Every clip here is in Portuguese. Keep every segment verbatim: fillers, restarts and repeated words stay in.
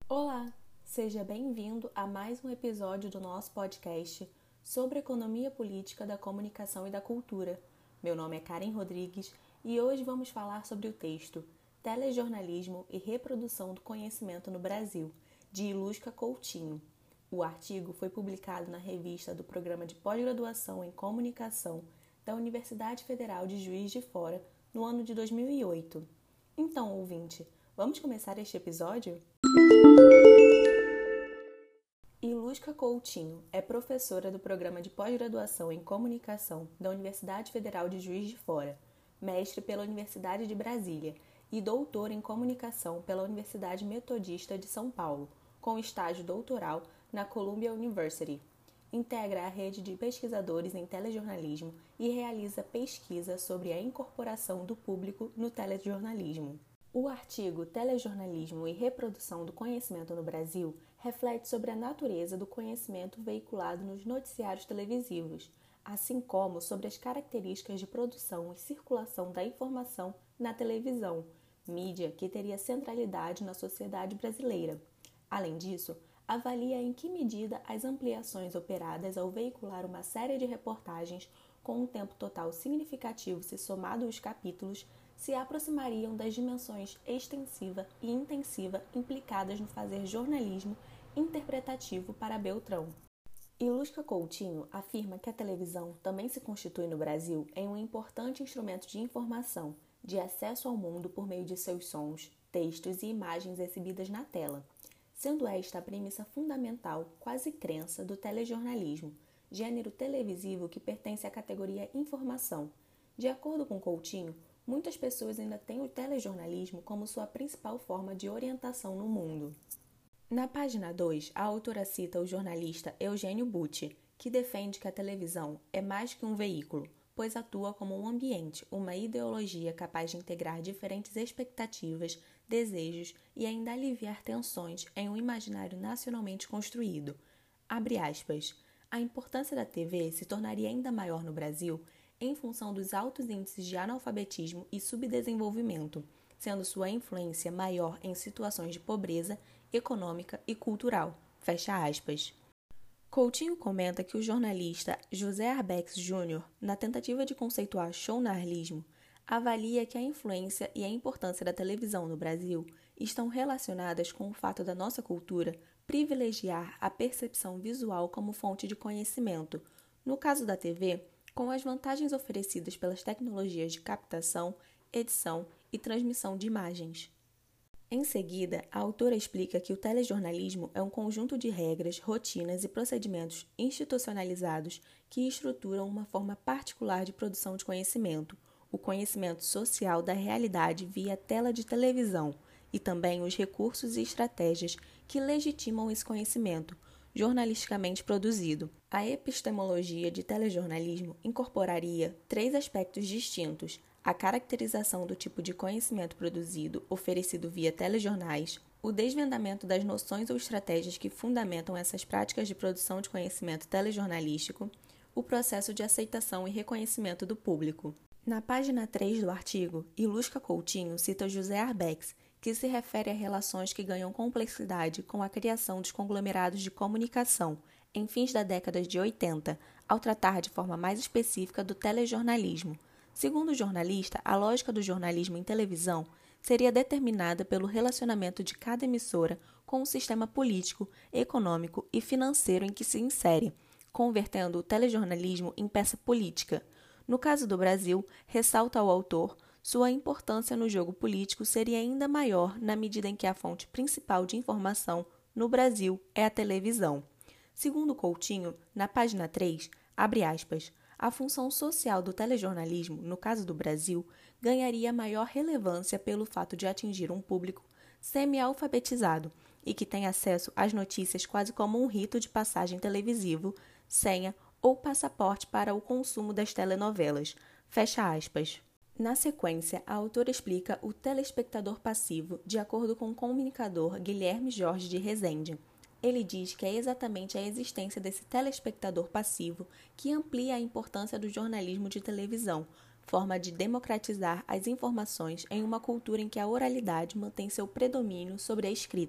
Olá, seja bem-vindo a mais um episódio do nosso podcast sobre economia política da comunicação e da cultura. Meu nome é Karen Rodrigues e hoje vamos falar sobre o texto Telejornalismo e Reprodução do Conhecimento no Brasil, de Ilusca Coutinho. O artigo foi publicado na revista do Programa de Pós-Graduação em Comunicação da Universidade Federal de Juiz de Fora no ano de dois mil e oito. Então, ouvinte, vamos começar este episódio? Ilusca Coutinho é professora do Programa de Pós-Graduação em Comunicação da Universidade Federal de Juiz de Fora, mestre pela Universidade de Brasília e doutora em Comunicação pela Universidade Metodista de São Paulo, com estágio doutoral na Columbia University. Integra a rede de pesquisadores em telejornalismo e realiza pesquisa sobre a incorporação do público no telejornalismo. O artigo Telejornalismo e Reprodução do Conhecimento no Brasil reflete sobre a natureza do conhecimento veiculado nos noticiários televisivos, assim como sobre as características de produção e circulação da informação na televisão, mídia que teria centralidade na sociedade brasileira. Além disso, avalia em que medida as ampliações operadas ao veicular uma série de reportagens com um tempo total significativo se somado os capítulos se aproximariam das dimensões extensiva e intensiva implicadas no fazer jornalismo interpretativo para Beltrão. Ilusca Coutinho afirma que a televisão também se constitui no Brasil em um importante instrumento de informação, de acesso ao mundo por meio de seus sons, textos e imagens exibidas na tela, sendo esta a premissa fundamental, quase crença, do telejornalismo, gênero televisivo que pertence à categoria informação. De acordo com Coutinho, muitas pessoas ainda têm o telejornalismo como sua principal forma de orientação no mundo. Na página dois, a autora cita o jornalista Eugênio Butti, que defende que a televisão é mais que um veículo, pois atua como um ambiente, uma ideologia capaz de integrar diferentes expectativas, desejos e ainda aliviar tensões em um imaginário nacionalmente construído. Abre aspas. A importância da T V se tornaria ainda maior no Brasil em função dos altos índices de analfabetismo e subdesenvolvimento, sendo sua influência maior em situações de pobreza econômica e cultural. Fecha aspas. Coutinho comenta que o jornalista José Arbex Júnior, na tentativa de conceituar shownarlismo, avalia que a influência e a importância da televisão no Brasil estão relacionadas com o fato da nossa cultura privilegiar a percepção visual como fonte de conhecimento. No caso da T V, com as vantagens oferecidas pelas tecnologias de captação, edição e transmissão de imagens. Em seguida, a autora explica que o telejornalismo é um conjunto de regras, rotinas e procedimentos institucionalizados que estruturam uma forma particular de produção de conhecimento, o conhecimento social da realidade via tela de televisão, e também os recursos e estratégias que legitimam esse conhecimento, jornalisticamente produzido. A epistemologia de telejornalismo incorporaria três aspectos distintos: a caracterização do tipo de conhecimento produzido, oferecido via telejornais, o desvendamento das noções ou estratégias que fundamentam essas práticas de produção de conhecimento telejornalístico, o processo de aceitação e reconhecimento do público. Na página três do artigo, Ilusca Coutinho cita José Arbex, que se refere a relações que ganham complexidade com a criação dos conglomerados de comunicação, em fins da década de oitenta, ao tratar de forma mais específica do telejornalismo. Segundo o jornalista, a lógica do jornalismo em televisão seria determinada pelo relacionamento de cada emissora com o sistema político, econômico e financeiro em que se insere, convertendo o telejornalismo em peça política. No caso do Brasil, ressalta o autor, sua importância no jogo político seria ainda maior na medida em que a fonte principal de informação no Brasil é a televisão. Segundo Coutinho, na página três, abre aspas, a função social do telejornalismo, no caso do Brasil, ganharia maior relevância pelo fato de atingir um público semi-alfabetizado e que tem acesso às notícias quase como um rito de passagem televisivo, senha ou passaporte para o consumo das telenovelas. Fecha aspas. Na sequência, a autora explica o telespectador passivo de acordo com o comunicador Guilherme Jorge de Rezende. Ele diz que é exatamente a existência desse telespectador passivo que amplia a importância do jornalismo de televisão, forma de democratizar as informações em uma cultura em que a oralidade mantém seu predomínio sobre a escrita.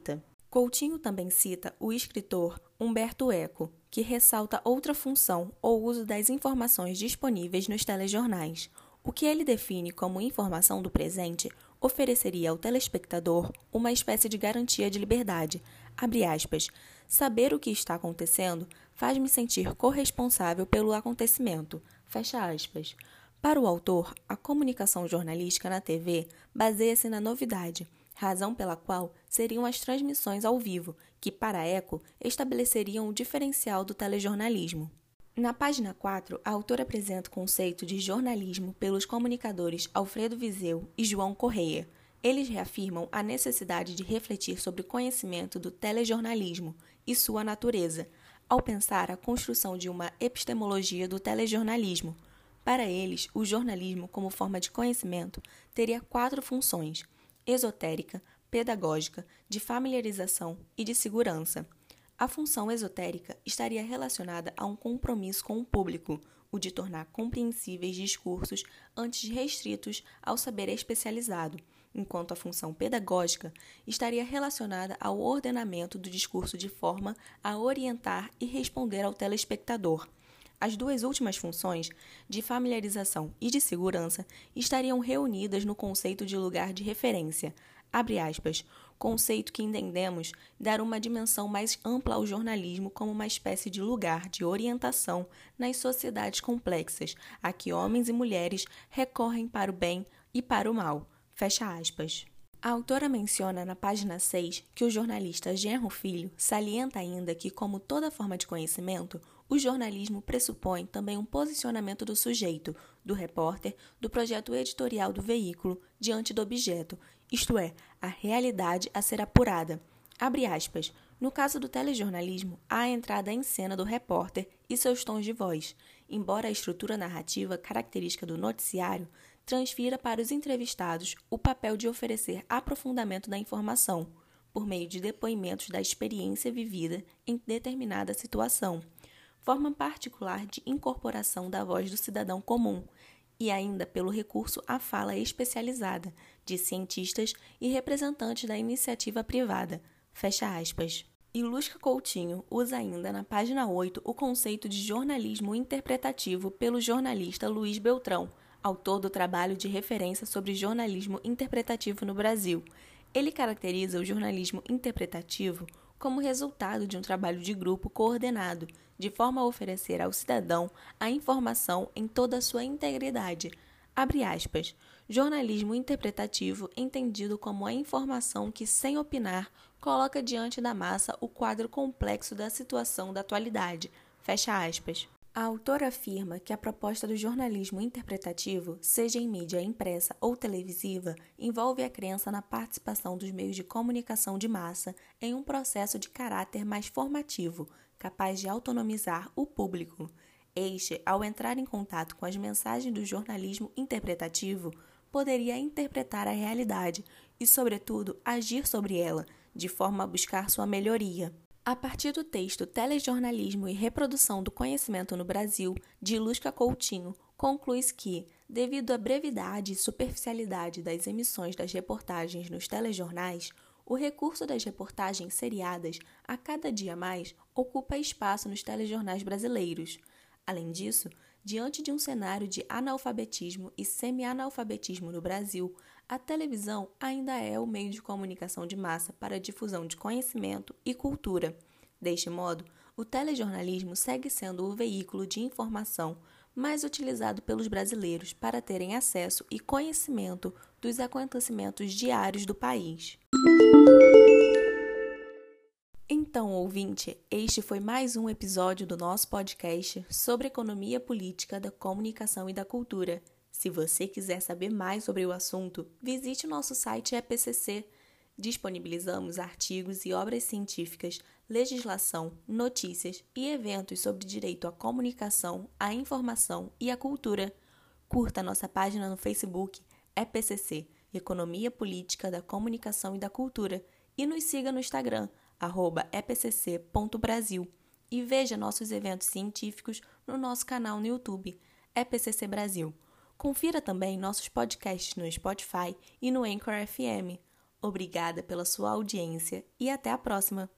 Coutinho também cita o escritor Humberto Eco, que ressalta outra função ou uso das informações disponíveis nos telejornais. O que ele define como informação do presente ofereceria ao telespectador uma espécie de garantia de liberdade. Abre aspas, saber o que está acontecendo faz-me sentir corresponsável pelo acontecimento. Fecha aspas. Para o autor, a comunicação jornalística na T V baseia-se na novidade, razão pela qual seriam as transmissões ao vivo, que, para Eco, estabeleceriam o diferencial do telejornalismo. Na página quatro, a autora apresenta o conceito de jornalismo pelos comunicadores Alfredo Viseu e João Correia. Eles reafirmam a necessidade de refletir sobre o conhecimento do telejornalismo e sua natureza, ao pensar a construção de uma epistemologia do telejornalismo. Para eles, o jornalismo, como forma de conhecimento, teria quatro funções: esotérica, pedagógica, de familiarização e de segurança. A função esotérica estaria relacionada a um compromisso com o público, o de tornar compreensíveis discursos antes restritos ao saber especializado, enquanto a função pedagógica estaria relacionada ao ordenamento do discurso de forma a orientar e responder ao telespectador. As duas últimas funções, de familiarização e de segurança, estariam reunidas no conceito de lugar de referência, abre aspas, conceito que entendemos dar uma dimensão mais ampla ao jornalismo como uma espécie de lugar de orientação nas sociedades complexas, a que homens e mulheres recorrem para o bem e para o mal, fecha aspas. A autora menciona na página seis que o jornalista Genro Filho salienta ainda que, como toda forma de conhecimento, o jornalismo pressupõe também um posicionamento do sujeito, do repórter, do projeto editorial do veículo diante do objeto, isto é, a realidade a ser apurada. Abre aspas. No caso do telejornalismo, há a entrada em cena do repórter e seus tons de voz, embora a estrutura narrativa característica do noticiário transfira para os entrevistados o papel de oferecer aprofundamento da informação, por meio de depoimentos da experiência vivida em determinada situação, forma particular de incorporação da voz do cidadão comum, e ainda pelo recurso à fala especializada de cientistas e representantes da iniciativa privada. Fecha aspas. E Lusca Coutinho usa ainda na página oito o conceito de jornalismo interpretativo pelo jornalista Luiz Beltrão, autor do trabalho de referência sobre jornalismo interpretativo no Brasil. Ele caracteriza o jornalismo interpretativo como resultado de um trabalho de grupo coordenado, de forma a oferecer ao cidadão a informação em toda a sua integridade. Abre aspas. Jornalismo interpretativo entendido como a informação que, sem opinar, coloca diante da massa o quadro complexo da situação da atualidade. Fecha aspas. A autora afirma que a proposta do jornalismo interpretativo, seja em mídia impressa ou televisiva, envolve a crença na participação dos meios de comunicação de massa em um processo de caráter mais formativo, capaz de autonomizar o público. Este, ao entrar em contato com as mensagens do jornalismo interpretativo, poderia interpretar a realidade e, sobretudo, agir sobre ela, de forma a buscar sua melhoria. A partir do texto Telejornalismo e Reprodução do Conhecimento no Brasil, de Lusca Coutinho, conclui-se que, devido à brevidade e superficialidade das emissões das reportagens nos telejornais, o recurso das reportagens seriadas, a cada dia mais, ocupa espaço nos telejornais brasileiros. Além disso, diante de um cenário de analfabetismo e semi-analfabetismo no Brasil, a televisão ainda é o meio de comunicação de massa para a difusão de conhecimento e cultura. Deste modo, o telejornalismo segue sendo o veículo de informação mais utilizado pelos brasileiros para terem acesso e conhecimento dos acontecimentos diários do país. Então, ouvinte, este foi mais um episódio do nosso podcast sobre economia política da comunicação e da cultura. Se você quiser saber mais sobre o assunto, visite o nosso site E P C C. Disponibilizamos artigos e obras científicas, legislação, notícias e eventos sobre direito à comunicação, à informação e à cultura. Curta nossa página no Facebook, E P C C, Economia Política da Comunicação e da Cultura, e nos siga no Instagram, arroba e p c c ponto brasil, e veja nossos eventos científicos no nosso canal no YouTube, E P C C Brasil. Confira também nossos podcasts no Spotify e no Anchor F M. Obrigada pela sua audiência e até a próxima!